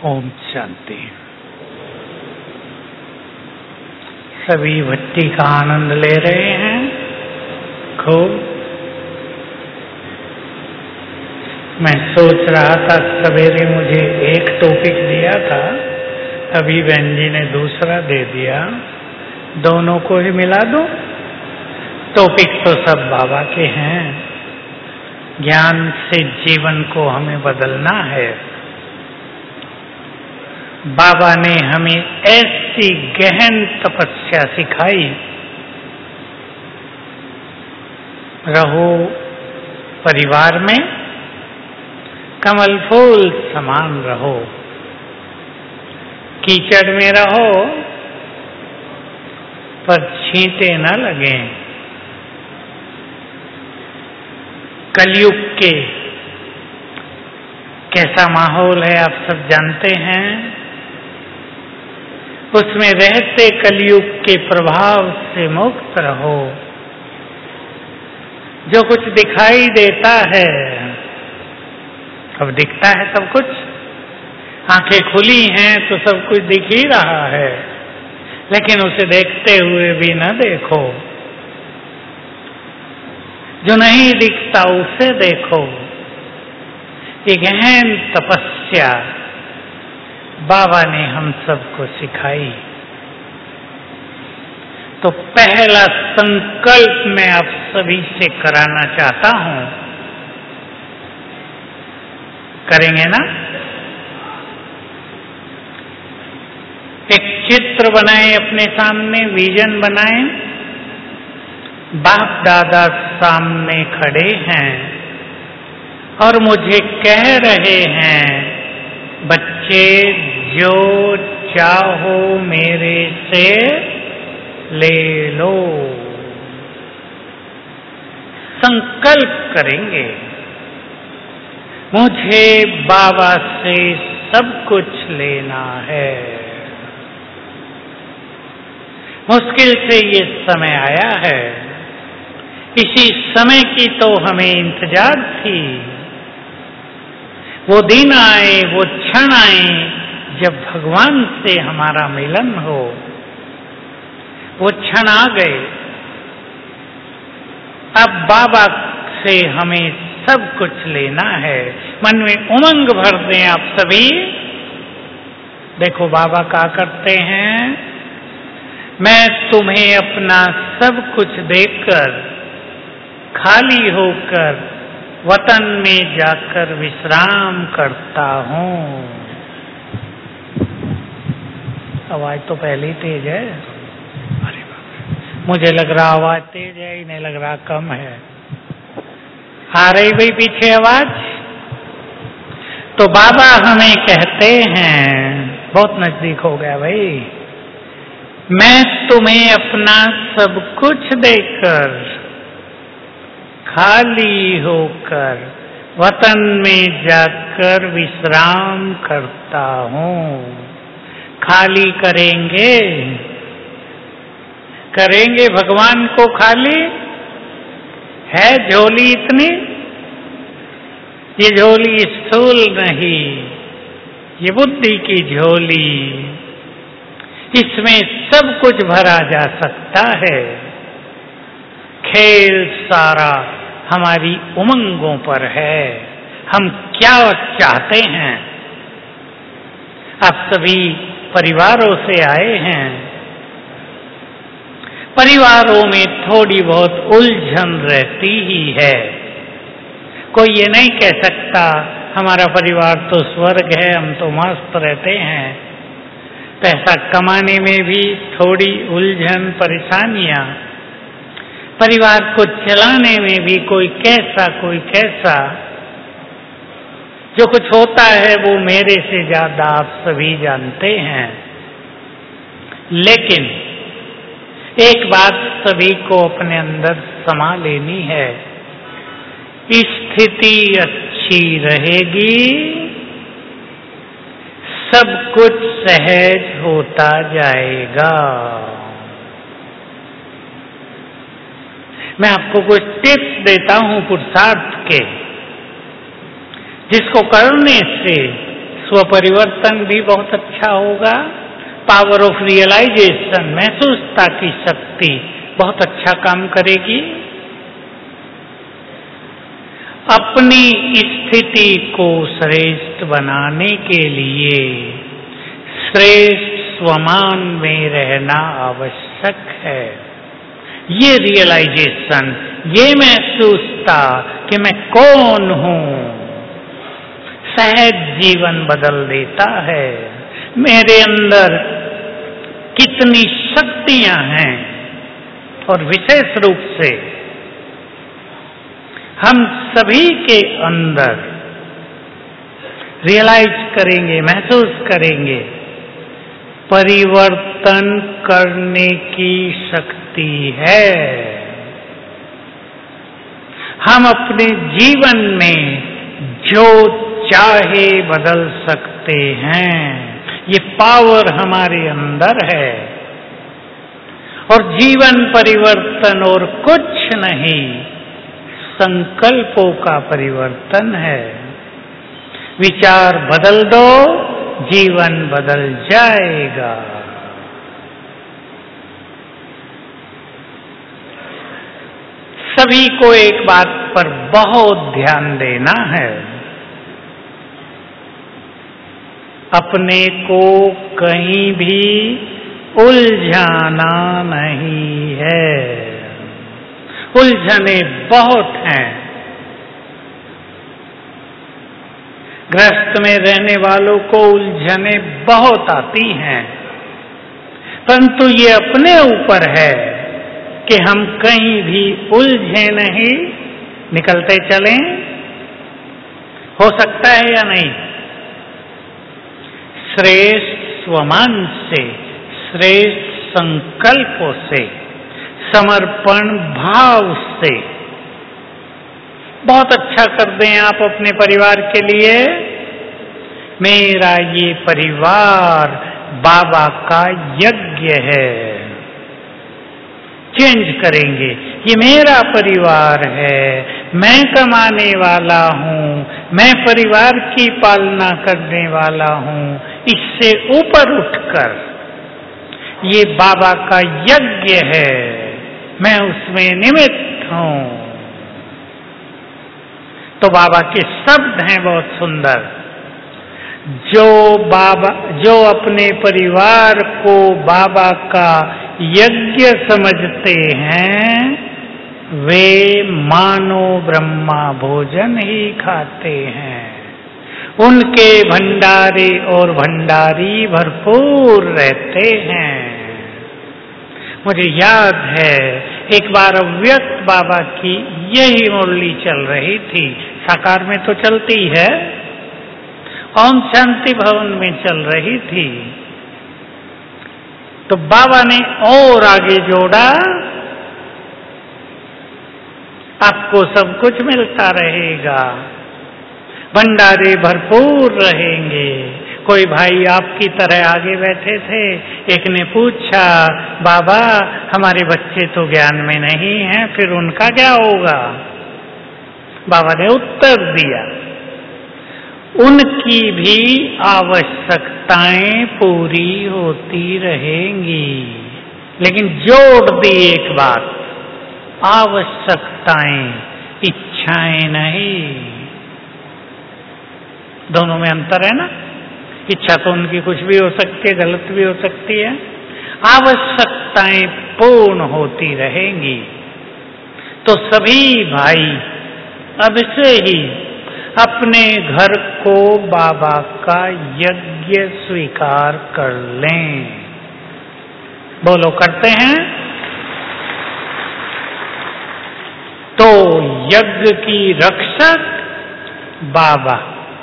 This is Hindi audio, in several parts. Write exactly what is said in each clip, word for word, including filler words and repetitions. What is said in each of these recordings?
ओम शांति। सभी भक्ति का आनंद ले रहे हैं खूब। मैं सोच रहा था, सवेरे मुझे एक टॉपिक दिया था, अभी बहन जी ने दूसरा दे दिया, दोनों को ही मिला दूं। टॉपिक तो सब बाबा के हैं। ज्ञान से जीवन को हमें बदलना है। बाबा ने हमें ऐसी गहन तपस्या सिखाई, रहो परिवार में कमल फूल समान रहो, कीचड़ में रहो पर छींटे न लगें। कलयुग के कैसा माहौल है आप सब जानते हैं। उसमें रहते कलयुग के प्रभाव से मुक्त रहो। जो कुछ दिखाई देता है, अब दिखता है सब कुछ, आंखें खुली हैं तो सब कुछ दिख ही रहा है, लेकिन उसे देखते हुए भी न देखो। जो नहीं दिखता उसे देखो। ये गहन तपस्या बाबा ने हम सबको सिखाई। तो पहला संकल्प मैं आप सभी से कराना चाहता हूं, करेंगे ना? एक चित्र बनाएं अपने सामने, विजन बनाएं। बाप दादा सामने खड़े हैं और मुझे कह रहे हैं, बच्चे जो चाहो मेरे से ले लो। संकल्प करेंगे, मुझे बाबा से सब कुछ लेना है। मुश्किल से ये समय आया है, इसी समय की तो हमें इंतजार थी। वो दिन आए, वो क्षण आए जब भगवान से हमारा मिलन हो। वो क्षण आ गए। अब बाबा से हमें सब कुछ लेना है। मन में उमंग भर दें आप सभी। देखो बाबा क्या करते हैं, मैं तुम्हें अपना सब कुछ देकर खाली होकर वतन में जाकर विश्राम करता हूं। आवाज तो पहले ही तेज है। अरे बाप, मुझे लग रहा आवाज तेज है, इन्हें लग रहा कम है। आ रही भाई पीछे आवाज? तो बाबा हमें कहते हैं, बहुत नजदीक हो गया भाई, मैं तुम्हें अपना सब कुछ देकर खाली होकर वतन में जाकर विश्राम करता हूं। खाली करेंगे, करेंगे भगवान को खाली? है झोली इतनी? ये झोली स्थूल नहीं, ये बुद्धि की झोली। इसमें सब कुछ भरा जा सकता है। खेल सारा हमारी उमंगों पर है। हम क्या चाहते हैं? आप सभी परिवारों से आए हैं। परिवारों में थोड़ी बहुत उलझन रहती ही है। कोई ये नहीं कह सकता हमारा परिवार तो स्वर्ग है, हम तो मस्त रहते हैं। पैसा कमाने में भी थोड़ी उलझन, परेशानियां, परिवार को चलाने में भी कोई कैसा कोई कैसा। जो कुछ होता है वो मेरे से ज्यादा आप सभी जानते हैं। लेकिन एक बात सभी को अपने अंदर समा लेनी है, स्थिति अच्छी रहेगी, सब कुछ सहज होता जाएगा। मैं आपको कुछ टिप्स देता हूं पुरुषार्थ के, जिसको करने से स्वपरिवर्तन भी बहुत अच्छा होगा। पावर ऑफ रियलाइजेशन, महसूसता की शक्ति बहुत अच्छा काम करेगी। अपनी स्थिति को श्रेष्ठ बनाने के लिए श्रेष्ठ स्वमान में रहना आवश्यक है। ये रियलाइजेशन, ये महसूसता कि मैं कौन हूं, सहज जीवन बदल देता है। मेरे अंदर कितनी शक्तियां हैं, और विशेष रूप से हम सभी के अंदर रियलाइज करेंगे, महसूस करेंगे, परिवर्तन करने की शक्ति है। हम अपने जीवन में जो चाहे बदल सकते हैं। ये पावर हमारे अंदर है, और जीवन परिवर्तन और कुछ नहीं, संकल्पों का परिवर्तन है। विचार बदल दो, जीवन बदल जाएगा। सभी को एक बात पर बहुत ध्यान देना है, अपने को कहीं भी उलझाना नहीं है। उलझने बहुत हैं। गृहस्थ में रहने वालों को उलझने बहुत आती हैं, परंतु ये अपने ऊपर है कि हम कहीं भी उलझे नहीं, निकलते चलें। हो सकता है या नहीं? श्रेष्ठ स्वमान से, श्रेष्ठ संकल्पों से, समर्पण भाव से बहुत अच्छा कर दें आप अपने परिवार के लिए। मेरा ये परिवार बाबा का यज्ञ है। चेंज करेंगे, ये मेरा परिवार है, मैं कमाने वाला हूं, मैं परिवार की पालना करने वाला हूं। इससे ऊपर उठकर ये बाबा का यज्ञ है, मैं उसमें निमित्त हूं। तो बाबा के शब्द हैं बहुत सुंदर। जो बाबा जो अपने परिवार को बाबा का यज्ञ समझते हैं, वे मानो ब्रह्मा भोजन ही खाते हैं। उनके भंडारे और भंडारी भरपूर रहते हैं। मुझे याद है एक बार अव्यक्त बाबा की यही मुरली चल रही थी। साकार में तो चलती है, ओम शांति भवन में चल रही थी। तो बाबा ने और आगे जोड़ा, आपको सब कुछ मिलता रहेगा, भंडारे भरपूर रहेंगे। कोई भाई आपकी तरह आगे बैठे थे, एक ने पूछा, बाबा हमारे बच्चे तो ज्ञान में नहीं हैं, फिर उनका क्या होगा? बाबा ने उत्तर दिया, उनकी भी आवश्यकताएं पूरी होती रहेंगी, लेकिन जोड़ दी एक बात, आवश्यकताएं, इच्छाएं नहीं। दोनों में अंतर है ना? इच्छा तो उनकी कुछ भी हो सकती है, गलत भी हो सकती है। आवश्यकताएं पूर्ण होती रहेंगी। तो सभी भाई अब से ही अपने घर को बाबा का यज्ञ स्वीकार कर लें। बोलो, करते हैं? तो यज्ञ की रक्षक बाबा,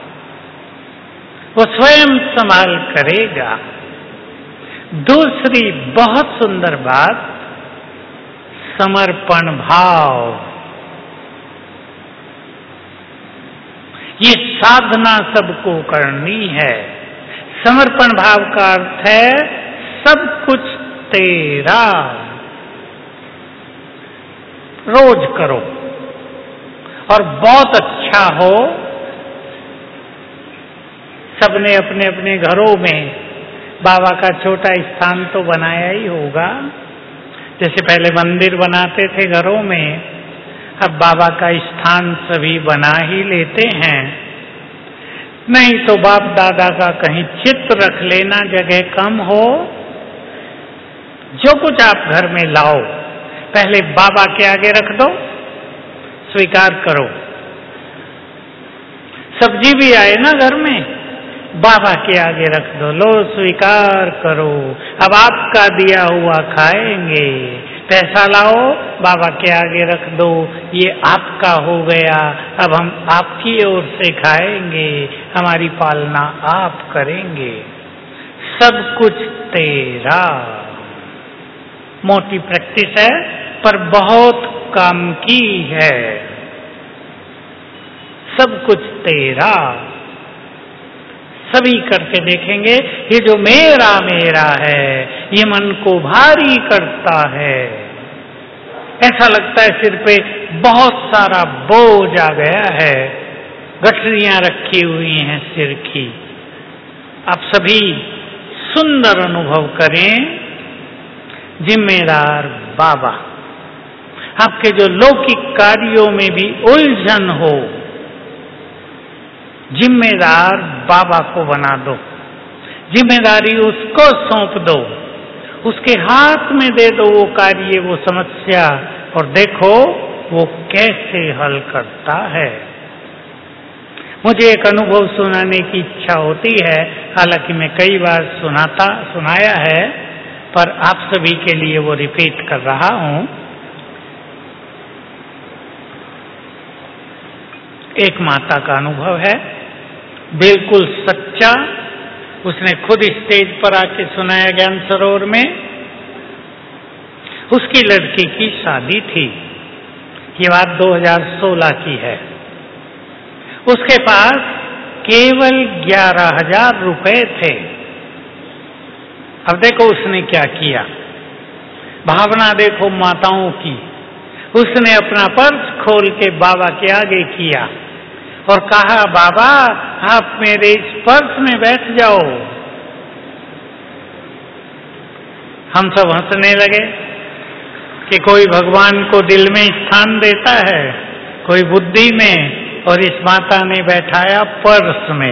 वो स्वयं संभाल करेगा। दूसरी बहुत सुंदर बात, समर्पण भाव। ये साधना सबको करनी है। समर्पण भाव का अर्थ है सब कुछ तेरा। रोज करो, और बहुत अच्छा हो, सबने अपने अपने घरों में बाबा का छोटा स्थान तो बनाया ही होगा। जैसे पहले मंदिर बनाते थे घरों में, अब बाबा का स्थान सभी बना ही लेते हैं। नहीं तो बाप दादा का कहीं चित्र रख लेना, जगह कम हो, जो कुछ आप घर में लाओ पहले बाबा के आगे रख दो, स्वीकार करो। सब्जी भी आए ना घर में, बाबा के आगे रख दो, लो स्वीकार करो, अब आपका दिया हुआ खाएंगे। पैसा लाओ, बाबा के आगे रख दो, ये आपका हो गया, अब हम आपकी ओर से खाएंगे, हमारी पालना आप करेंगे, सब कुछ तेरा। मोटी प्रैक्टिस है पर बहुत काम की है। सब कुछ तेरा, सभी करके देखेंगे। ये जो मेरा मेरा है ये मन को भारी करता है, ऐसा लगता है सिर पे बहुत सारा बोझ आ गया है, गठरियां रखी हुई हैं सिर की। आप सभी सुंदर अनुभव करें, जिम्मेदार बाबा। आपके जो लौकिक कार्यों में भी उलझन हो, जिम्मेदार बाबा को बना दो, जिम्मेदारी उसको सौंप दो, उसके हाथ में दे दो वो कार्य, वो समस्या, और देखो वो कैसे हल करता है। मुझे एक अनुभव सुनाने की इच्छा होती है, हालांकि मैं कई बार सुनाता सुनाया है, पर आप सभी के लिए वो रिपीट कर रहा हूं। एक माता का अनुभव है, बिल्कुल सच्चा, उसने खुद स्टेज पर आके सुनाया ज्ञान सरोवर में। उसकी लड़की की शादी थी, ये बात दो हज़ार सोलह की है। उसके पास केवल ग्यारह हजार रुपए थे। अब देखो उसने क्या किया, भावना देखो माताओं की। उसने अपना पर्स खोल के बाबा के आगे किया और कहा, बाबा आप मेरे इस पर्स में बैठ जाओ। हम सब हंसने लगे कि कोई भगवान को दिल में स्थान देता है, कोई बुद्धि में, और इस माता ने बैठाया पर्स में।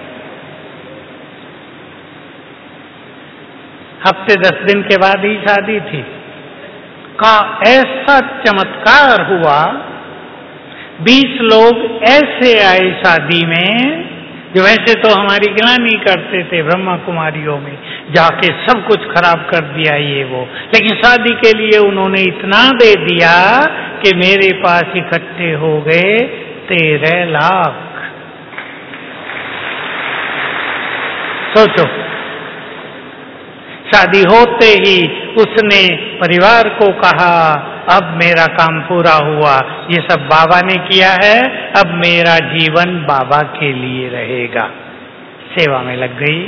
हफ्ते दस दिन के बाद ही शादी थी। का ऐसा चमत्कार हुआ, बीस लोग ऐसे आए शादी में जो वैसे तो हमारी गिलानी करते थे ब्रह्मा कुमारियों में, जाके सब कुछ खराब कर दिया ये वो, लेकिन शादी के लिए उन्होंने इतना दे दिया कि मेरे पास इकट्ठे हो गए तेरह लाख। सोचो, शादी होते ही उसने परिवार को कहा, अब मेरा काम पूरा हुआ, ये सब बाबा ने किया है, अब मेरा जीवन बाबा के लिए रहेगा। सेवा में लग गई।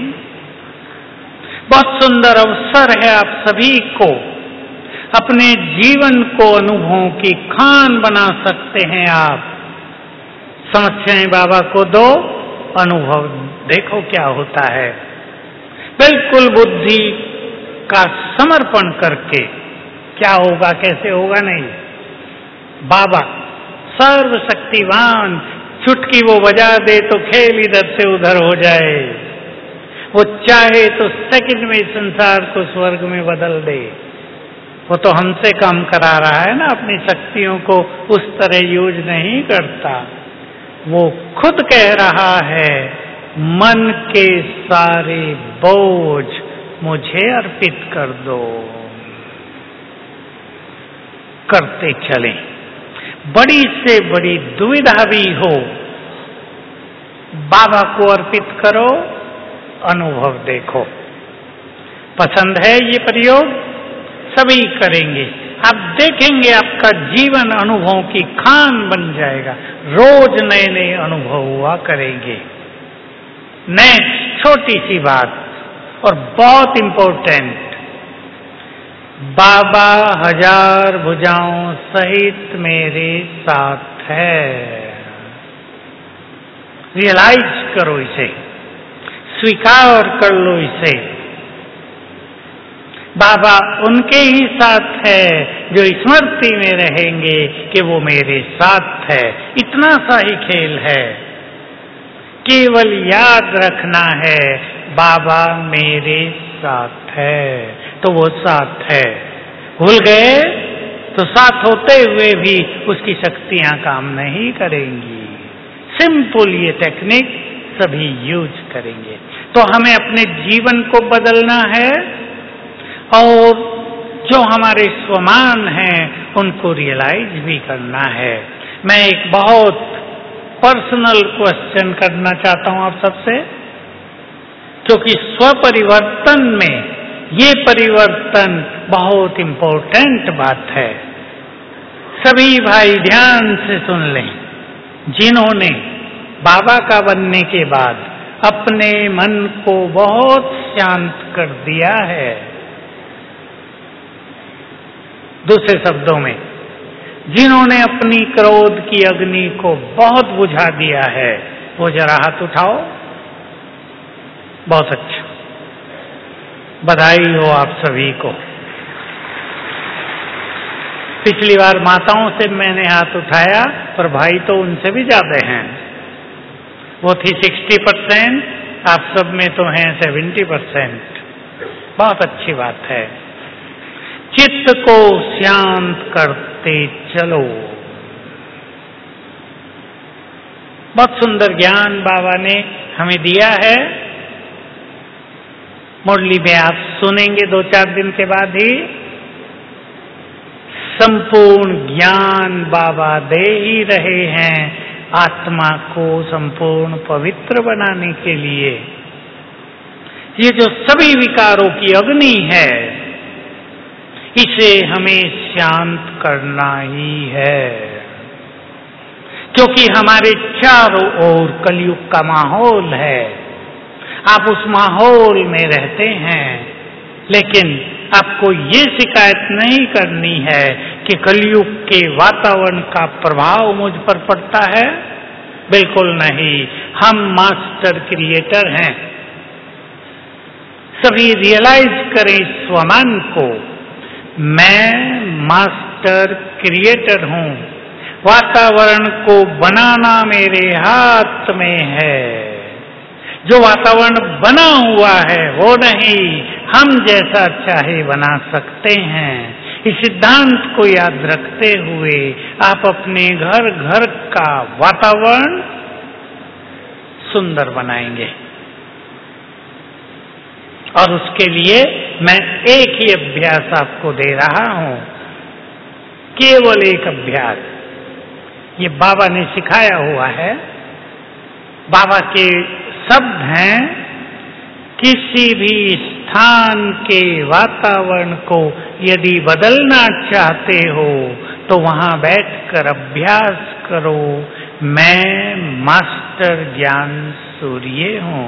बहुत सुंदर अवसर है आप सभी को, अपने जीवन को अनुभवों की खान बना सकते हैं आप। समस्याएं बाबा को दो, अनुभव देखो क्या होता है। बिल्कुल बुद्धि का समर्पण करके क्या होगा कैसे होगा नहीं, बाबा सर्वशक्तिवान, चुटकी वो बजा दे तो खेल इधर से उधर हो जाए, वो चाहे तो सेकंड में संसार को स्वर्ग में बदल दे। वो तो हमसे काम करा रहा है ना, अपनी शक्तियों को उस तरह यूज नहीं करता। वो खुद कह रहा है, मन के सारे बोझ मुझे अर्पित कर दो। करते चलें, बड़ी से बड़ी दुविधा भी हो, बाबा को अर्पित करो, अनुभव देखो। पसंद है ये प्रयोग? सभी करेंगे, आप देखेंगे आपका जीवन अनुभवों की खान बन जाएगा, रोज नए नए अनुभव हुआ करेंगे। नेक्स्ट छोटी सी बात और बहुत इंपॉर्टेंट, बाबा हजार भुजाओं सहित मेरे साथ है। रियलाइज करो इसे। स्वीकार कर लो इसे। बाबा उनके ही साथ है जो स्मृति में रहेंगे कि वो मेरे साथ है। इतना सा ही खेल है, केवल याद रखना है बाबा मेरे साथ है, तो वो साथ है। भूल गए तो साथ होते हुए भी उसकी शक्तियां काम नहीं करेंगी। सिंपल ये टेक्निक सभी यूज करेंगे। तो हमें अपने जीवन को बदलना है और जो हमारे स्वमान हैं उनको रियलाइज भी करना है। मैं एक बहुत पर्सनल क्वेश्चन करना चाहता हूं आप सबसे, क्योंकि स्वपरिवर्तन में ये परिवर्तन बहुत इंपॉर्टेंट बात है। सभी भाई ध्यान से सुन लें, जिन्होंने बाबा का बनने के बाद अपने मन को बहुत शांत कर दिया है, दूसरे शब्दों में जिन्होंने अपनी क्रोध की अग्नि को बहुत बुझा दिया है, वो जरा हाथ उठाओ। बहुत अच्छा, बधाई हो आप सभी को। पिछली बार माताओं से मैंने हाथ उठाया, पर भाई तो उनसे भी ज्यादा हैं। वो थी सिक्सटी परसेंट, आप सब में तो हैं सेवेंटी परसेंट। बहुत अच्छी बात है। चित्त को शांत करते चलो। बहुत सुंदर ज्ञान बाबा ने हमें दिया है। मुरली में आप सुनेंगे दो चार दिन के बाद ही। संपूर्ण ज्ञान बाबा दे ही रहे हैं आत्मा को संपूर्ण पवित्र बनाने के लिए। ये जो सभी विकारों की अग्नि है, इसे हमें शांत करना ही है, क्योंकि हमारे चारों ओर कलयुग का माहौल है। आप उस माहौल में रहते हैं, लेकिन आपको ये शिकायत नहीं करनी है कि कलयुग के वातावरण का प्रभाव मुझ पर पड़ता है। बिल्कुल नहीं, हम मास्टर क्रिएटर हैं। सभी रियलाइज करें स्वमान को, मैं मास्टर क्रिएटर हूं। वातावरण को बनाना मेरे हाथ में है। जो वातावरण बना हुआ है वो नहीं, हम जैसा चाहे बना सकते हैं। इस सिद्धांत को याद रखते हुए आप अपने घर घर का वातावरण सुंदर बनाएंगे। और उसके लिए मैं एक ही अभ्यास आपको दे रहा हूं, केवल एक अभ्यास। ये बाबा ने सिखाया हुआ है। बाबा के शब्द हैं, किसी भी स्थान के वातावरण को यदि बदलना चाहते हो तो वहां बैठकर अभ्यास करो, मैं मास्टर ज्ञान सूर्य हूं।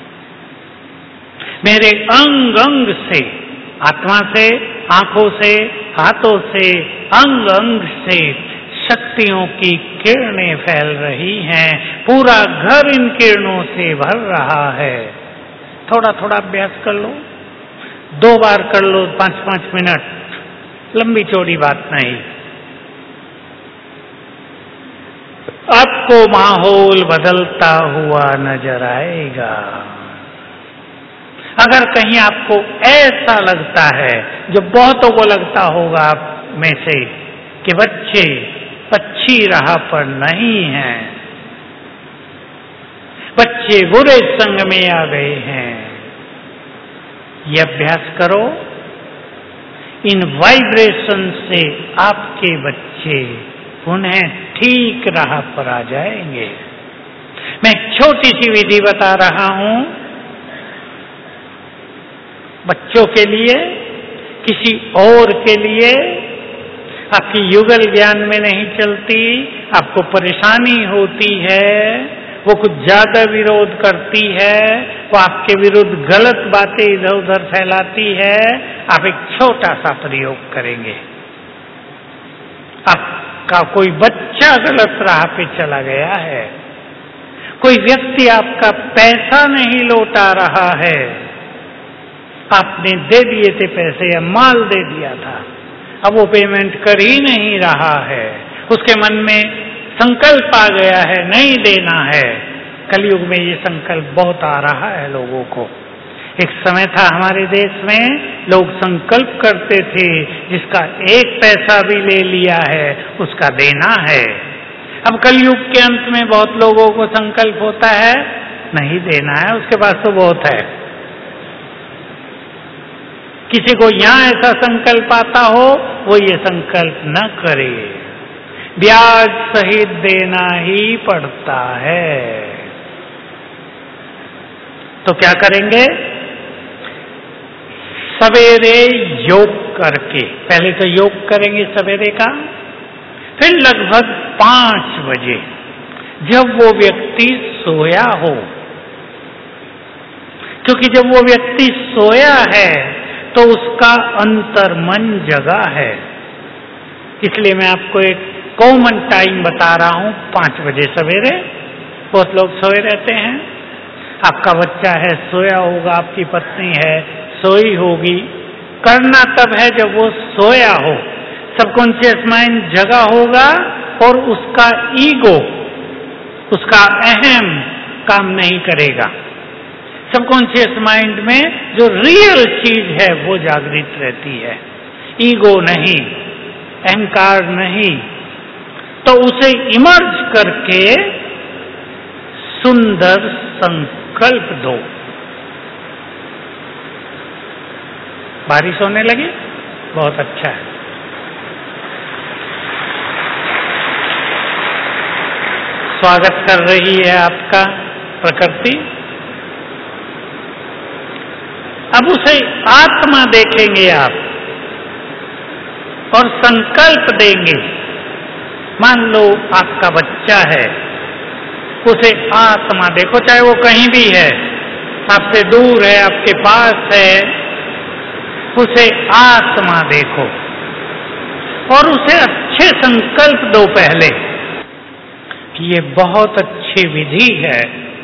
मेरे अंग अंग से, आत्मा से, आंखों से, हाथों से, अंग अंग से शक्तियों की किरणें फैल रही हैं। पूरा घर इन किरणों से भर रहा है। थोड़ा थोड़ा अभ्यास कर लो, दो बार कर लो, पांच पांच मिनट, लंबी चौड़ी बात नहीं। आपको माहौल बदलता हुआ नजर आएगा। अगर कहीं आपको ऐसा लगता है, जो बहुतों को लगता होगा आप में से, कि बच्चे अच्छी राह पर नहीं हैं, बच्चे बुरे संग में आ गए हैं, ये अभ्यास करो। इन वाइब्रेशन से आपके बच्चे पुनः ठीक राह पर आ जाएंगे। मैं छोटी सी विधि बता रहा हूं बच्चों के लिए, किसी और के लिए। आपकी युगल ज्ञान में नहीं चलती, आपको परेशानी होती है, वो कुछ ज्यादा विरोध करती है, वो आपके विरुद्ध गलत बातें इधर उधर फैलाती है, आप एक छोटा सा प्रयोग करेंगे। आपका कोई बच्चा गलत राह पे चला गया है, कोई व्यक्ति आपका पैसा नहीं लौटा रहा है, आपने दे दिए थे पैसे या माल दे दिया था, अब वो पेमेंट कर ही नहीं रहा है, उसके मन में संकल्प आ गया है नहीं देना है। कलयुग में ये संकल्प बहुत आ रहा है लोगों को। एक समय था हमारे देश में लोग संकल्प करते थे जिसका एक पैसा भी ले लिया है उसका देना है। अब कलयुग के अंत में बहुत लोगों को संकल्प होता है नहीं देना है, उसके पास तो बहुत है। किसी को यहां ऐसा संकल्प आता हो वो ये संकल्प न करे, ब्याज सहित देना ही पड़ता है। तो क्या करेंगे? सवेरे योग करके, पहले तो योग करेंगे सवेरे का, फिर लगभग पांच बजे जब वो व्यक्ति सोया हो, क्योंकि जब वो व्यक्ति सोया है तो उसका अंतर्मन जगा है, इसलिए मैं आपको एक कॉमन टाइम बता रहा हूं, पांच बजे सवेरे। बहुत लोग सोए रहते हैं, आपका बच्चा है सोया होगा, आपकी पत्नी है सोई होगी। करना तब है जब वो सोया हो, सबकॉन्शियस माइंड जगा होगा और उसका ईगो, उसका अहम काम नहीं करेगा। सबकॉन्शियस माइंड में जो रियल चीज है वो जागृत रहती है, ईगो नहीं, अहंकार नहीं। तो उसे इमर्ज करके सुंदर संकल्प दो। बारिश होने लगी, बहुत अच्छा है। स्वागत कर रही है आपका प्रकृति। अब उसे आत्मा देखेंगे आप और संकल्प देंगे। मान लो आपका बच्चा है, उसे आत्मा देखो, चाहे वो कहीं भी है, आपसे दूर है, आपके पास है, उसे आत्मा देखो और उसे अच्छे संकल्प दो पहले कि ये बहुत अच्छी विधि है।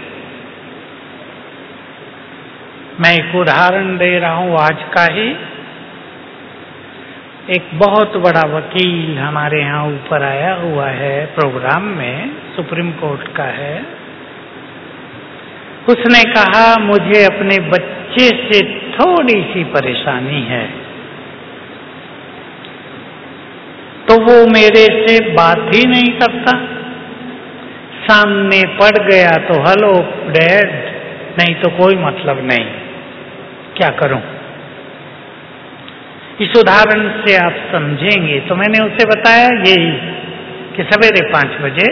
मैं एक उदाहरण दे रहा हूं आज का ही। एक बहुत बड़ा वकील हमारे यहाँ ऊपर आया हुआ है प्रोग्राम में, सुप्रीम कोर्ट का है। उसने कहा मुझे अपने बच्चे से थोड़ी सी परेशानी है, तो वो मेरे से बात ही नहीं करता, सामने पड़ गया तो हेलो डैड, नहीं तो कोई मतलब नहीं, क्या करूं? इस उदाहरण से आप समझेंगे। तो मैंने उसे बताया यही कि सवेरे पांच बजे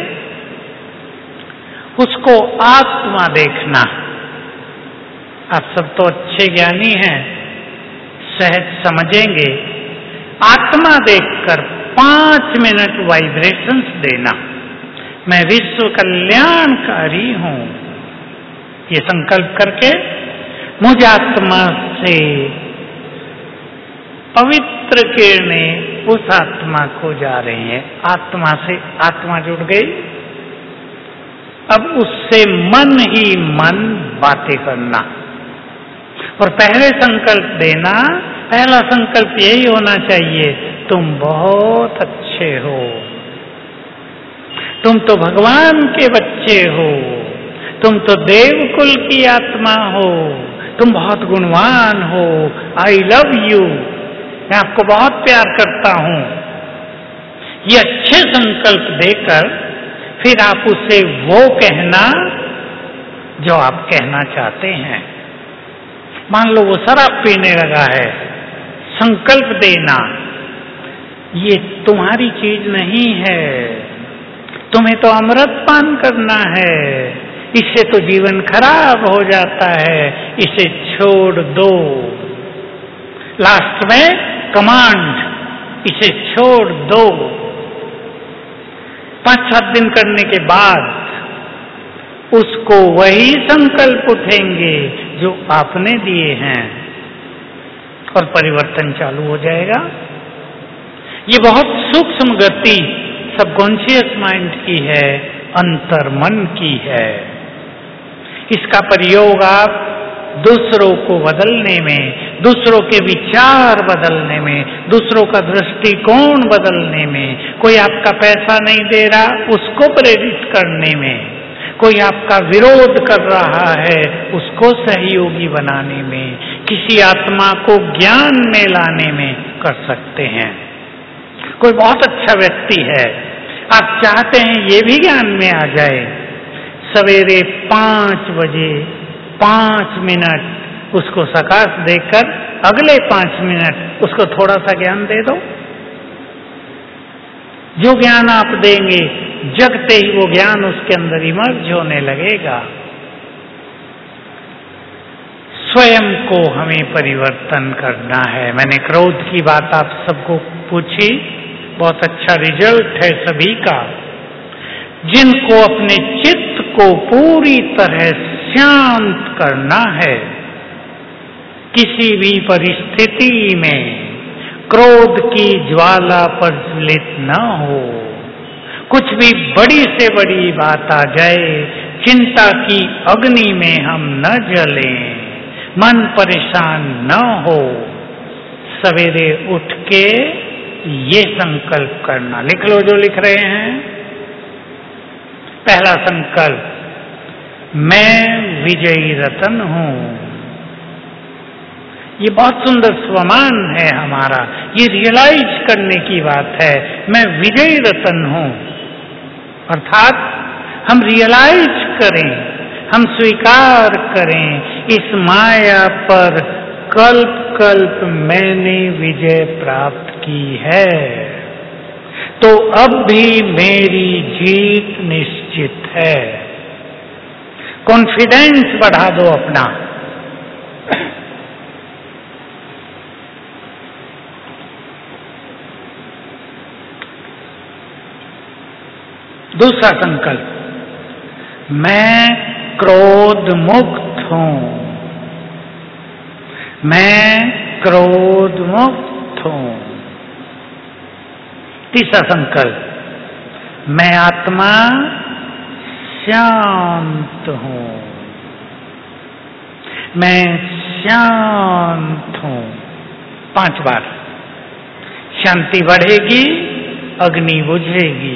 उसको आत्मा देखना। आप सब तो अच्छे ज्ञानी हैं, सहज समझेंगे। आत्मा देखकर पांच मिनट वाइब्रेशंस देना, मैं विश्व कल्याणकारी हूं, ये संकल्प करके मुझ आत्मा से पवित्र किरणें उस आत्मा को जा रही हैं। आत्मा से आत्मा जुड़ गई। अब उससे मन ही मन बातें करना और पहले संकल्प देना। पहला संकल्प यही होना चाहिए, तुम बहुत अच्छे हो, तुम तो भगवान के बच्चे हो, तुम तो देवकुल की आत्मा हो, तुम बहुत गुणवान हो, आई लव यू, मैं आपको बहुत प्यार करता हूं। ये अच्छे संकल्प देकर फिर आप उसे वो कहना जो आप कहना चाहते हैं। मान लो वो शराब पीने लगा है, संकल्प देना ये तुम्हारी चीज नहीं है, तुम्हें तो अमृत पान करना है, इससे तो जीवन खराब हो जाता है, इसे छोड़ दो। लास्ट में कमांड, इसे छोड़ दो। पांच सात दिन करने के बाद उसको वही संकल्प उठेंगे जो आपने दिए हैं और परिवर्तन चालू हो जाएगा। ये बहुत सूक्ष्म गति सबकॉन्शियस माइंड की है, अंतर्मन की है। इसका प्रयोग आप दूसरों को बदलने में, दूसरों के विचार बदलने में, दूसरों का दृष्टिकोण बदलने में, कोई आपका पैसा नहीं दे रहा उसको प्रेरित करने में, कोई आपका विरोध कर रहा है उसको सहयोगी बनाने में, किसी आत्मा को ज्ञान में लाने में कर सकते हैं। कोई बहुत अच्छा व्यक्ति है, आप चाहते हैं ये भी ज्ञान में आ जाए, सवेरे पांच बजे पांच मिनट उसको सकाश देकर अगले पांच मिनट उसको थोड़ा सा ज्ञान दे दो। जो ज्ञान आप देंगे जगते ही वो ज्ञान उसके अंदर इमर्ज होने लगेगा। स्वयं को हमें परिवर्तन करना है। मैंने क्रोध की बात आप सबको पूछी, बहुत अच्छा रिजल्ट है सभी का। जिनको अपने चित्त को पूरी तरह शांत करना है, किसी भी परिस्थिति में क्रोध की ज्वाला प्रज्वलित न हो, कुछ भी बड़ी से बड़ी बात आ जाए चिंता की अग्नि में हम न जलें, मन परेशान न हो, सवेरे उठ के ये संकल्प करना। लिख लो जो लिख रहे हैं। पहला संकल्प, मैं विजयी रतन हूं। ये बहुत सुंदर स्वमान है हमारा, ये रियलाइज करने की बात है। मैं विजयी रतन हूं, अर्थात हम रियलाइज करें, हम स्वीकार करें इस माया पर कल्प कल्प मैंने विजय प्राप्त की है, तो अब भी मेरी जीत निश्चित है। कॉन्फिडेंस बढ़ा दो अपना। दूसरा संकल्प, मैं क्रोध मुक्त हूं। मैं क्रोध मुक्त हूं। तीसरा संकल्प, मैं आत्मा शांत हूं। मैं शांत हूं। पांच बार शांति बढ़ेगी, अग्नि बुझेगी।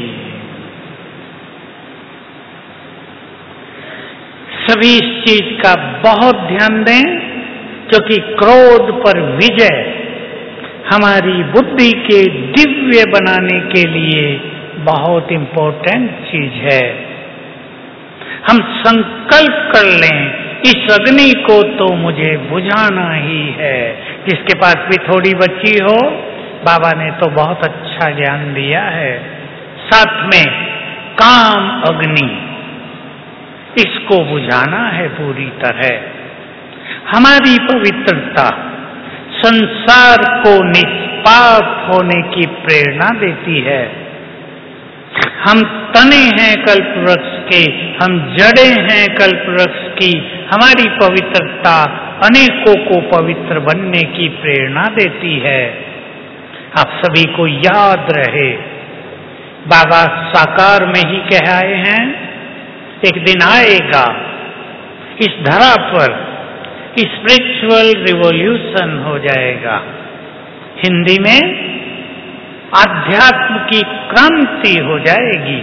सभी इस चीज का बहुत ध्यान दें, क्योंकि क्रोध पर विजय हमारी बुद्धि के दिव्य बनाने के लिए बहुत इंपॉर्टेंट चीज है। हम संकल्प कर लें, इस अग्नि को तो मुझे बुझाना ही है। जिसके पास भी थोड़ी बची हो, बाबा ने तो बहुत अच्छा ज्ञान दिया है। साथ में काम अग्नि, इसको बुझाना है पूरी तरह। हमारी पवित्रता संसार को निष्पाप होने की प्रेरणा देती है। हम तने हैं कल्प वृक्ष के, हम जड़े हैं कल्प वृक्ष की। हमारी पवित्रता अनेकों को पवित्र बनने की प्रेरणा देती है। आप सभी को याद रहे, बाबा साकार में ही कह आए हैं, एक दिन आएगा इस धरा पर स्पिरिचुअल रिवॉल्यूशन हो जाएगा। हिंदी में आध्यात्म की क्रांति हो जाएगी।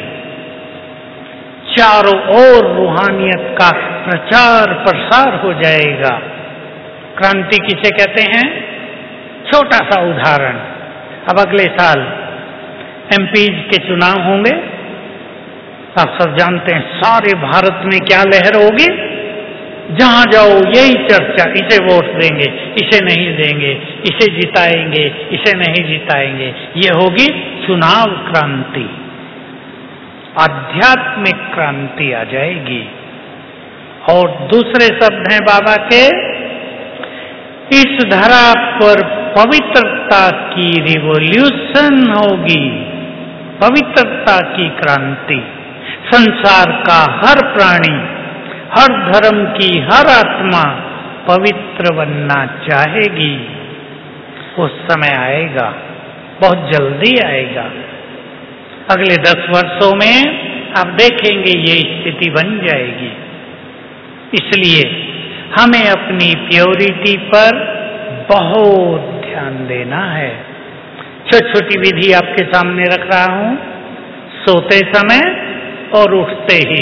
चारों ओर रूहानियत का प्रचार प्रसार हो जाएगा। क्रांति किसे कहते हैं? छोटा सा उदाहरण, अब अगले साल एमपी के चुनाव होंगे। आप सब जानते हैं सारे भारत में क्या लहर होगी, जहां जाओ यही चर्चा, इसे वोट देंगे, इसे नहीं देंगे, इसे जिताएंगे, इसे नहीं जिताएंगे। ये होगी चुनाव क्रांति, आध्यात्मिक क्रांति आ जाएगी। और दूसरे शब्द हैं बाबा के, इस धरा पर पवित्रता की रिवॉल्यूशन होगी, पवित्रता की क्रांति। संसार का हर प्राणी, हर धर्म की हर आत्मा पवित्र बनना चाहेगी। उस समय आएगा, बहुत जल्दी आएगा। अगले दस वर्षों में आप देखेंगे ये स्थिति बन जाएगी। इसलिए हमें अपनी प्योरिटी पर बहुत ध्यान देना है। छोटी छोटी विधि आपके सामने रख रहा हूं, सोते समय और उठते ही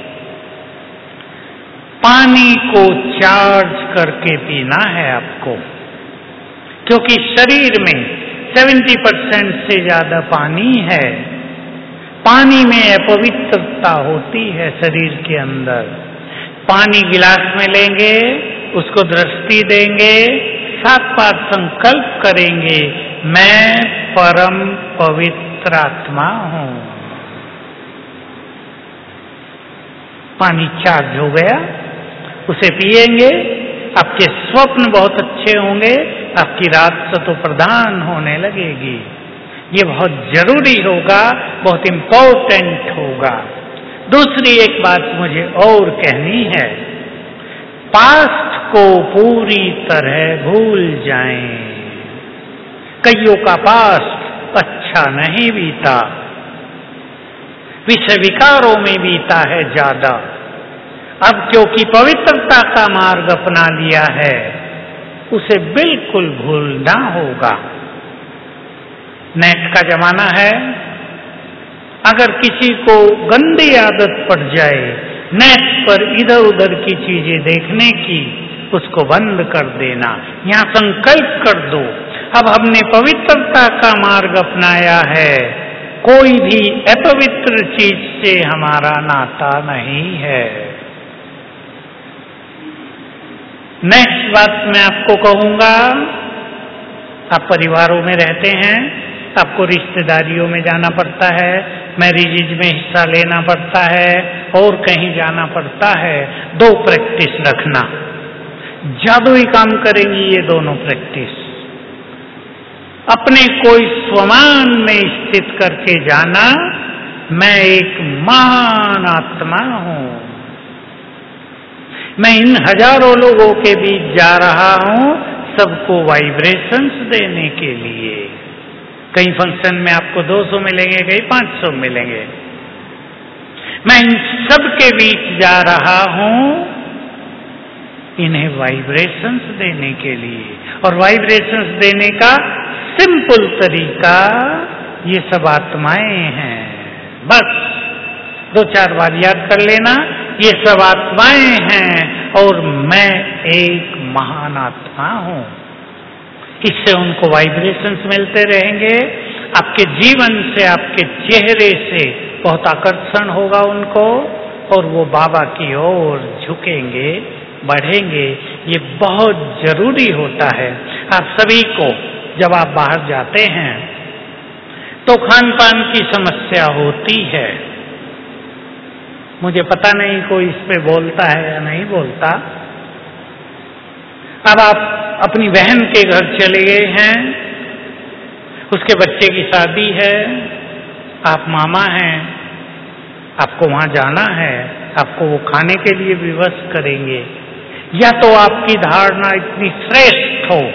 पानी को चार्ज करके पीना है आपको, क्योंकि शरीर में सत्तर परसेंट से ज्यादा पानी है। पानी में अपवित्रता होती है शरीर के अंदर। पानी गिलास में लेंगे, उसको दृष्टि देंगे, सात बार संकल्प करेंगे, मैं परम पवित्र आत्मा हूं। पानी चार्ज हो गया, उसे पिएंगे, आपके स्वप्न बहुत अच्छे होंगे, आपकी रात सतो प्रधान होने लगेगी। ये बहुत जरूरी होगा, बहुत इम्पोर्टेंट होगा। दूसरी एक बात मुझे और कहनी है, पास्ट को पूरी तरह भूल जाएं। कईयों का पास्ट अच्छा नहीं बीता, विषय विकारों में बीता है ज्यादा। अब क्योंकि पवित्रता का मार्ग अपना लिया है, उसे बिल्कुल भूलना होगा। नेट का जमाना है, अगर किसी को गंदी आदत पड़ जाए नेट पर इधर उधर की चीजें देखने की, उसको बंद कर देना। यहां संकल्प कर दो, अब हमने पवित्रता का मार्ग अपनाया है, कोई भी अपवित्र चीज से हमारा नाता नहीं है। नेक्स्ट बात मैं आपको कहूंगा, आप परिवारों में रहते हैं, आपको रिश्तेदारियों में जाना पड़ता है, मैरिजेज में हिस्सा लेना पड़ता है और कहीं जाना पड़ता है। दो प्रैक्टिस रखना, जादुई काम करेंगी ये दोनों प्रैक्टिस। अपने कोई स्वमान में स्थित करके जाना, मैं एक महान आत्मा हूं, मैं इन हजारों लोगों के बीच जा रहा हूं सबको वाइब्रेशंस देने के लिए। कई फंक्शन में आपको दो सौ मिलेंगे, कहीं पांच सौ मिलेंगे। मैं इन सब के बीच जा रहा हूं इन्हें वाइब्रेशंस देने के लिए। और वाइब्रेशंस देने का सिंपल तरीका, ये सब आत्माएं हैं। बस दो चार बार याद कर लेना, ये सब आत्माएं हैं और मैं एक महान आत्मा हूं। इससे उनको वाइब्रेशंस मिलते रहेंगे, आपके जीवन से, आपके चेहरे से बहुत आकर्षण होगा उनको, और वो बाबा की ओर झुकेंगे, बढ़ेंगे। ये बहुत जरूरी होता है। आप सभी को जब आप बाहर जाते हैं तो खान पान की समस्या होती है। मुझे पता नहीं कोई इस पे बोलता है या नहीं बोलता। अब आप अपनी बहन के घर चले गए हैं, उसके बच्चे की शादी है, आप मामा हैं, आपको वहां जाना है, आपको वो खाने के लिए विवश करेंगे। या तो आपकी धारणा इतनी श्रेष्ठ हो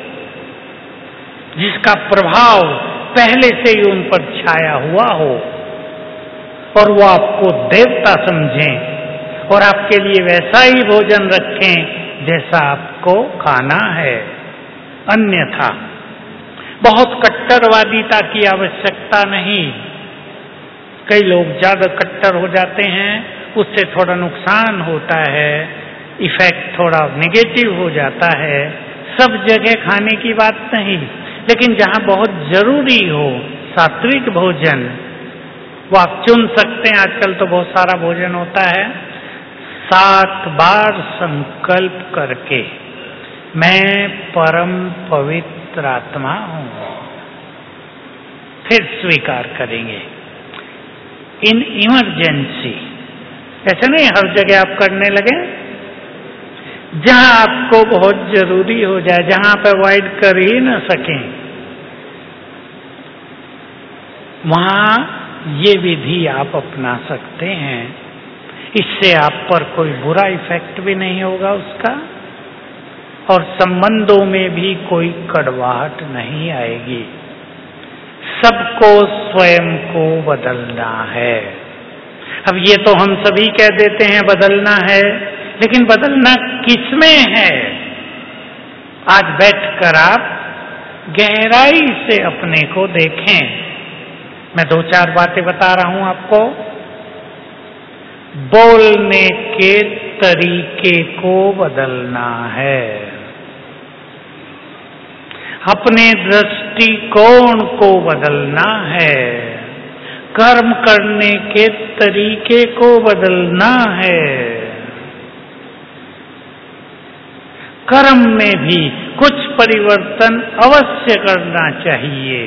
जिसका प्रभाव पहले से ही उन पर छाया हुआ हो और वो आपको देवता समझें और आपके लिए वैसा ही भोजन रखें जैसा आपको खाना है। अन्यथा बहुत कट्टरवादिता की आवश्यकता नहीं। कई लोग ज्यादा कट्टर हो जाते हैं, उससे थोड़ा नुकसान होता है, इफेक्ट थोड़ा नेगेटिव हो जाता है। सब जगह खाने की बात नहीं, लेकिन जहां बहुत जरूरी हो सात्विक भोजन, वो आप चुन सकते हैं। आजकल तो बहुत सारा भोजन होता है। सात बार संकल्प करके मैं परम पवित्र आत्मा हूं, फिर स्वीकार करेंगे। इन इमरजेंसी, ऐसे नहीं हर जगह आप करने लगे, जहां आपको बहुत जरूरी हो जाए, जहां आप अवॉइड कर ही न सकें, वहां ये विधि आप अपना सकते हैं। इससे आप पर कोई बुरा इफेक्ट भी नहीं होगा उसका, और संबंधों में भी कोई कड़वाहट नहीं आएगी। सबको स्वयं को बदलना है। अब ये तो हम सभी कह देते हैं बदलना है, लेकिन बदलना किसमें है? आज बैठकर आप गहराई से अपने को देखें। मैं दो चार बातें बता रहा हूं आपको। बोलने के तरीके को बदलना है, अपने दृष्टिकोण को बदलना है, कर्म करने के तरीके को बदलना है। कर्म में भी कुछ परिवर्तन अवश्य करना चाहिए।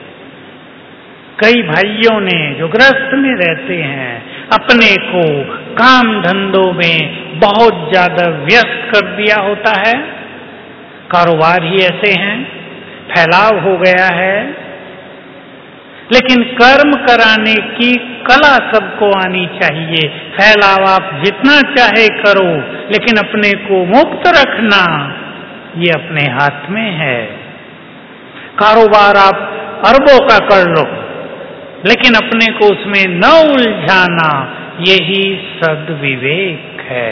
कई भाइयों ने जो गृहस्थ में रहते हैं अपने को काम धंधों में बहुत ज्यादा व्यस्त कर दिया होता है, कारोबार ही ऐसे हैं, फैलाव हो गया है। लेकिन कर्म कराने की कला सबको आनी चाहिए। फैलाव आप जितना चाहे करो, लेकिन अपने को मुक्त रखना ये अपने हाथ में है। कारोबार आप अरबों का कर लो, लेकिन अपने को उसमें न उलझाना, यही सद्विवेक है।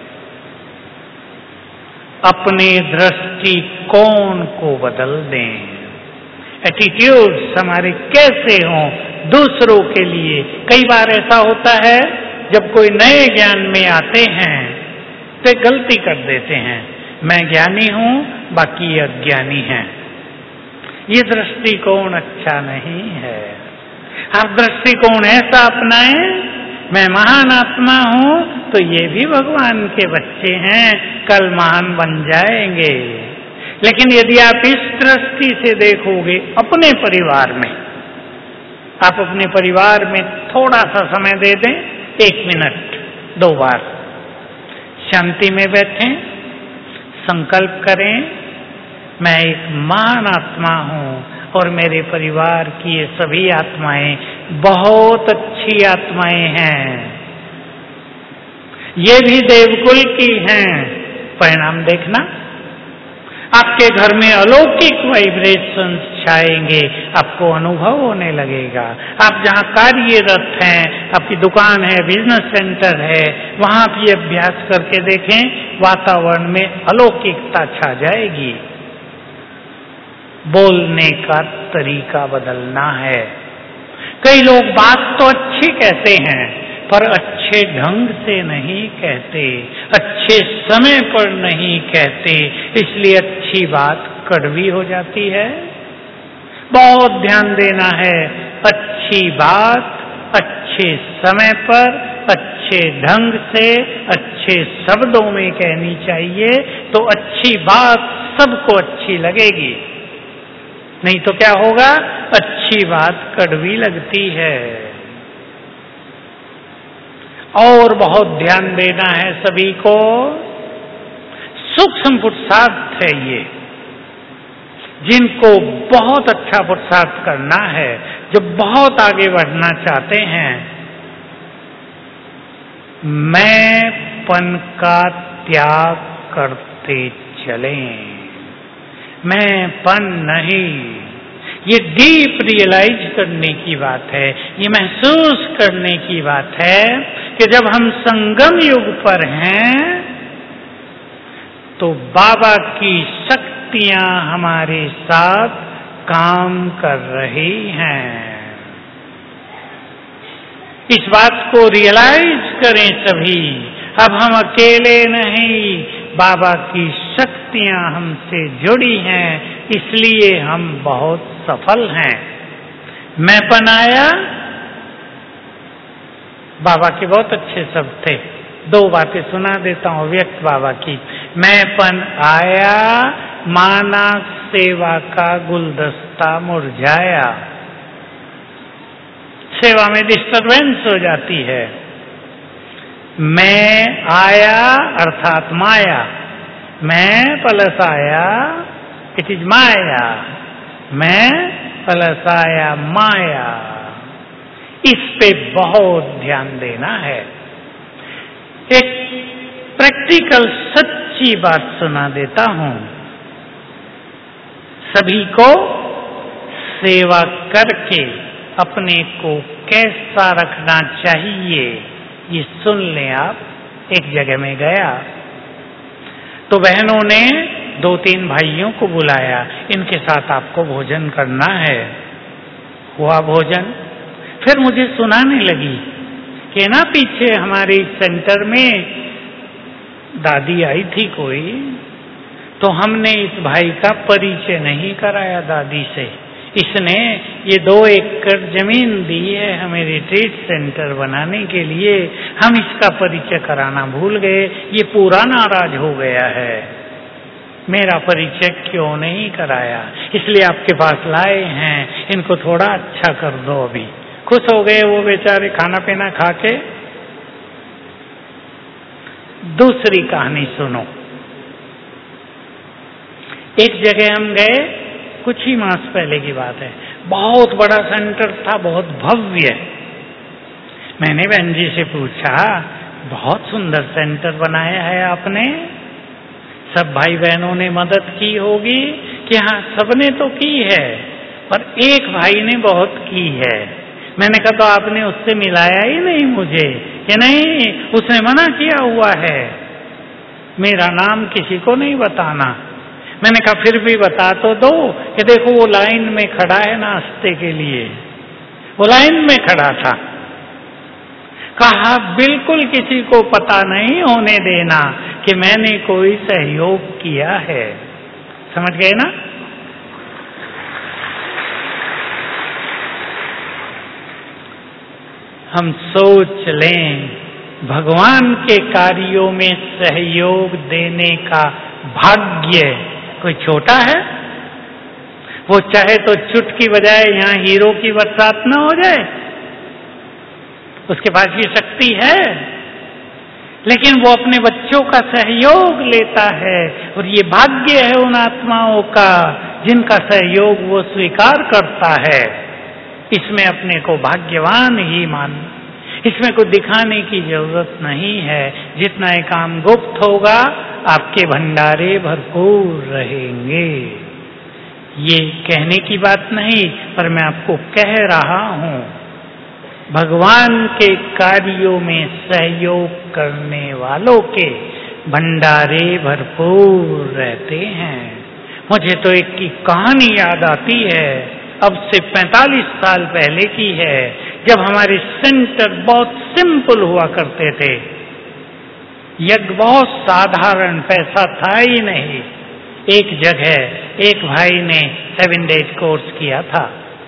अपने दृष्टिकोण को बदल दें। एटीट्यूड्स हमारे कैसे हों दूसरों के लिए। कई बार ऐसा होता है जब कोई नए ज्ञान में आते हैं तो गलती कर देते हैं, मैं ज्ञानी हूं बाकी अज्ञानी हैं। ये दृष्टिकोण अच्छा नहीं है। आप दृष्टिकोण ऐसा अपनाएं, मैं महान आत्मा हूं तो ये भी भगवान के बच्चे हैं, कल महान बन जाएंगे। लेकिन यदि आप इस दृष्टि से देखोगे अपने परिवार में, आप अपने परिवार में थोड़ा सा समय दे दें, एक मिनट दो बार शांति में बैठें, संकल्प करें, मैं एक महान आत्मा हूं और मेरे परिवार की ये सभी आत्माएं बहुत अच्छी आत्माएं हैं, ये भी देवकुल की हैं। परिणाम देखना, आपके घर में अलौकिक वाइब्रेशंस छाएंगे, आपको अनुभव होने लगेगा। आप जहां कार्यरत हैं, आपकी दुकान है, बिजनेस सेंटर है, वहां भी अभ्यास करके देखें, वातावरण में अलौकिकता छा जाएगी। बोलने का तरीका बदलना है। कई लोग बात तो अच्छी कहते हैं पर अच्छे ढंग से नहीं कहते, अच्छे समय पर नहीं कहते, इसलिए अच्छी बात कड़वी हो जाती है। बहुत ध्यान देना है, अच्छी बात अच्छे समय पर अच्छे ढंग से अच्छे शब्दों में कहनी चाहिए, तो अच्छी बात सबको अच्छी लगेगी। नहीं तो क्या होगा, अच्छी बात कड़वी लगती है। और बहुत ध्यान देना है सभी को, सूक्ष्म पुरुषार्थ है ये, जिनको बहुत अच्छा पुरुषार्थ करना है, जो बहुत आगे बढ़ना चाहते हैं, मैंपन का त्याग करते चलें। मैंपन नहीं, ये डीप रियलाइज करने की बात है, ये महसूस करने की बात है कि जब हम संगम युग पर हैं तो बाबा की शक्तियां हमारे साथ काम कर रही हैं। इस बात को रियलाइज करें सभी, अब हम अकेले नहीं, बाबा की शक्तियां हमसे जुड़ी हैं, इसलिए हम बहुत सफल हैं। मैंपन आया, बाबा के बहुत अच्छे शब्द थे, दो बातें सुना देता हूं व्यक्त बाबा की। मैंपन आया, माना सेवा का गुलदस्ता मुरझाया। सेवा में डिस्टरबेंस हो जाती है। मैं आया अर्थात माया, मैं प्लस आया इट इज माया, मैं प्लस आया माया। इस पे बहुत ध्यान देना है। एक प्रैक्टिकल सच्ची बात सुना देता हूं, सभी को सेवा करके अपने को कैसा रखना चाहिए ये सुन लें आप। एक जगह में गया तो बहनों ने दो तीन भाइयों को बुलाया, इनके साथ आपको भोजन करना है। हुआ भोजन। फिर मुझे सुनाने लगी कि ना पीछे हमारे सेंटर में दादी आई थी कोई, तो हमने इस भाई का परिचय नहीं कराया दादी से। इसने ये दो एकड़ जमीन दी है हमें रिट्रीट सेंटर बनाने के लिए, हम इसका परिचय कराना भूल गए, ये पूरा नाराज हो गया है, मेरा परिचय क्यों नहीं कराया, इसलिए आपके पास लाए हैं, इनको थोड़ा अच्छा कर दो। अभी खुश हो गए वो बेचारे खाना पीना खा के। दूसरी कहानी सुनो। एक जगह हम गए, कुछ ही मास पहले की बात है, बहुत बड़ा सेंटर था, बहुत भव्य। मैंने बहन जी से पूछा, बहुत सुंदर सेंटर बनाया है आपने, सब भाई बहनों ने मदद की होगी कि हाँ सबने तो की है, पर एक भाई ने बहुत की है। मैंने कहा तो आपने उससे मिलाया ही नहीं मुझे, कि नहीं उसने मना किया हुआ है मेरा नाम किसी को नहीं बताना। मैंने कहा फिर भी बता तो दो कि देखो वो लाइन में खड़ा है नाश्ते के लिए, वो लाइन में खड़ा था। कहा बिल्कुल किसी को पता नहीं होने देना कि मैंने कोई सहयोग किया है। समझ गए ना? हम सोच लें भगवान के कार्यों में सहयोग देने का भाग्य कोई छोटा है? वो चाहे तो चुटकी बजाए यहाँ हीरो की बरसात न हो जाए, उसके पास ये शक्ति है, लेकिन वो अपने बच्चों का सहयोग लेता है, और ये भाग्य है उन आत्माओं का जिनका सहयोग वो स्वीकार करता है। इसमें अपने को भाग्यवान ही मान, इसमें कोई दिखाने की जरूरत नहीं है। जितना ये काम गुप्त होगा आपके भंडारे भरपूर रहेंगे। ये कहने की बात नहीं, पर मैं आपको कह रहा हूं, भगवान के कार्यों में सहयोग करने वालों के भंडारे भरपूर रहते हैं। मुझे तो एक की कहानी याद आती है, अब से पैंतालीस साल पहले की है, जब हमारे सेंटर बहुत सिंपल हुआ करते थे, यज्ञ बहुत साधारण, पैसा था ही नहीं। एक जगह एक भाई ने सेवन डेज कोर्स किया था,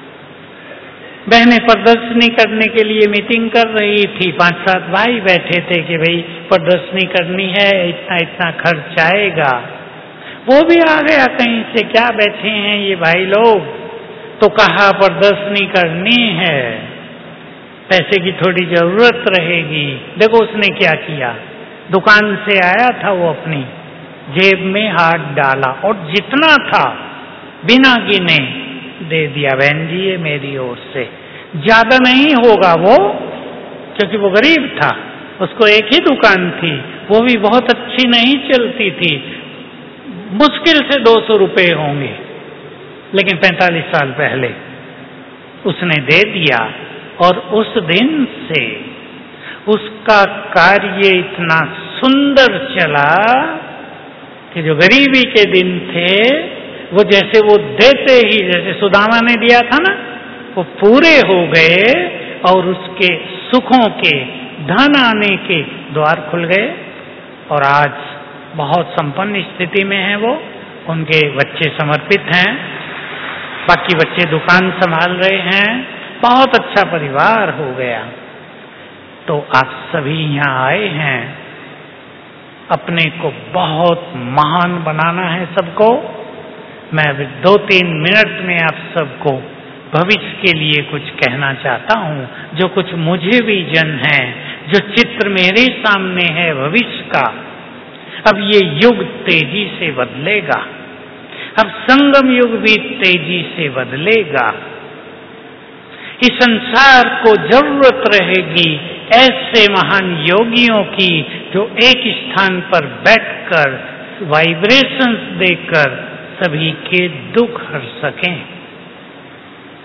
बहनें प्रदर्शनी करने के लिए मीटिंग कर रही थी, पांच सात भाई बैठे थे कि भाई प्रदर्शनी करनी है, इतना इतना खर्च आएगा। वो भी आ गया कहीं से, क्या बैठे हैं ये भाई लोग, तो कहा प्रदर्शनी करनी है, पैसे की थोड़ी जरूरत रहेगी। देखो उसने क्या किया, दुकान से आया था वो, अपनी जेब में हाथ डाला और जितना था बिना गिने दे दिया, बहन जी ये मेरी ओर से। ज्यादा नहीं होगा वो, क्योंकि वो गरीब था, उसको एक ही दुकान थी, वो भी बहुत अच्छी नहीं चलती थी, मुश्किल से दो सौ रुपये होंगे, लेकिन पैंतालीस साल पहले उसने दे दिया। और उस दिन से उसका कार्य इतना सुंदर चला कि जो गरीबी के दिन थे वो जैसे वो देते ही, जैसे सुदामा ने दिया था ना, वो पूरे हो गए और उसके सुखों के, धन आने के द्वार खुल गए। और आज बहुत संपन्न स्थिति में है वो, उनके बच्चे समर्पित हैं, बाकी बच्चे दुकान संभाल रहे हैं, बहुत अच्छा परिवार हो गया। तो आप सभी यहाँ आए हैं, अपने को बहुत महान बनाना है सबको। मैं अभी दो तीन मिनट में आप सबको भविष्य के लिए कुछ कहना चाहता हूँ, जो कुछ मुझे भी जन है, जो चित्र मेरे सामने है भविष्य का। अब ये युग तेजी से बदलेगा, अब संगम युग भी तेजी से बदलेगा। इस संसार को जरूरत रहेगी ऐसे महान योगियों की जो एक स्थान पर बैठकर वाइब्रेशंस देकर सभी के दुख हर सकें।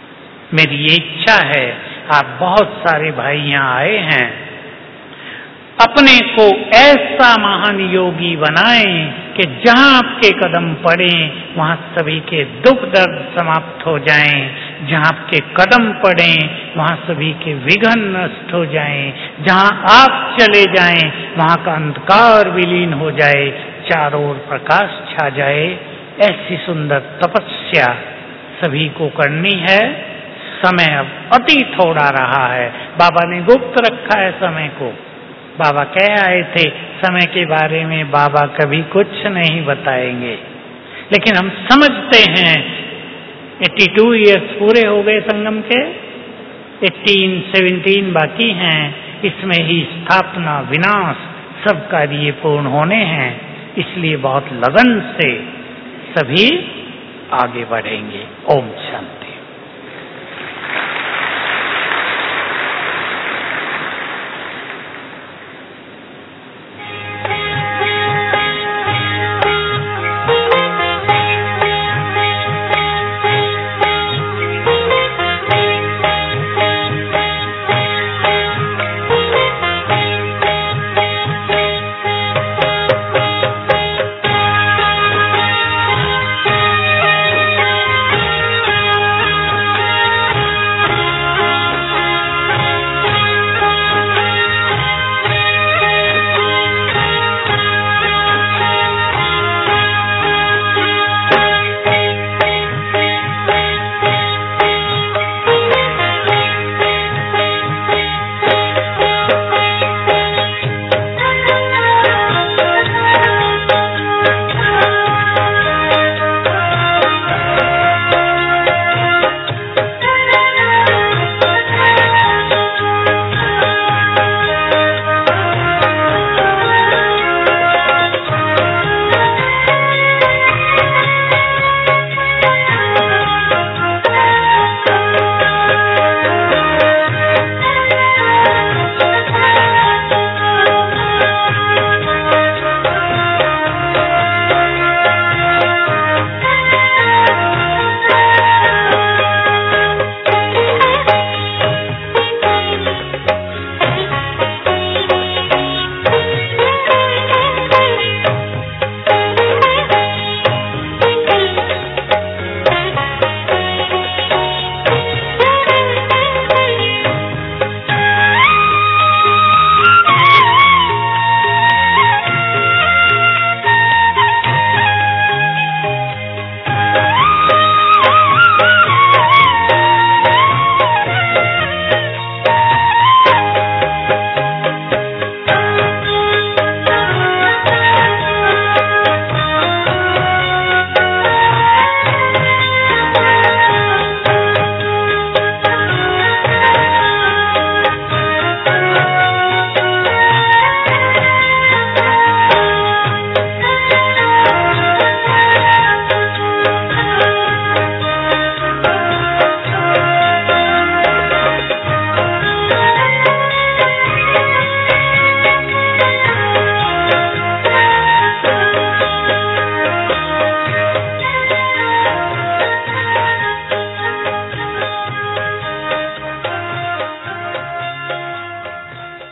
मेरी ये इच्छा है, आप बहुत सारे भाई यहाँ आए हैं, अपने को ऐसा महान योगी बनाएं कि जहां आपके कदम पड़े वहां सभी के दुख दर्द समाप्त हो जाएं, जहां आपके कदम पड़े वहां सभी के विघ्न नष्ट हो जाएं, जहां आप चले जाएं वहां का अंधकार विलीन हो जाए, चारों ओर प्रकाश छा जाए। ऐसी सुंदर तपस्या सभी को करनी है। समय अब अति थोड़ा रहा है, बाबा ने गुप्त रखा है समय को। बाबा कह आए थे समय के बारे में बाबा कभी कुछ नहीं बताएंगे, लेकिन हम समझते हैं बयासी इयर्स पूरे हो गए संगम के, अठारह सत्रह बाकी हैं, इसमें ही स्थापना विनाश सब कार्य पूर्ण होने हैं। इसलिए बहुत लगन से सभी आगे बढ़ेंगे। ओम शांति।